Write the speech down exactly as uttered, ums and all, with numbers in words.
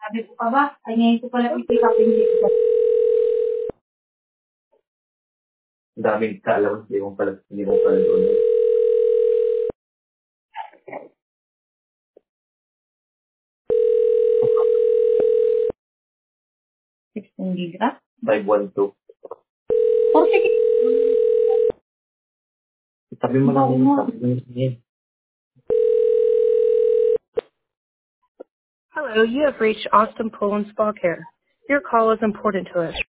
Sabi ko pa ba? Ay, ngayon ko pala i-pick up yung dito. Ang daming kaalaman, hindi mo pala, hindi mo pala doon. sixteen giga? five one two. O, sige. Sabi mo lang Oo yun, nga. sabi mo yun. Hello, you have reached Austin Pool and Spa Care. Your call is important to us.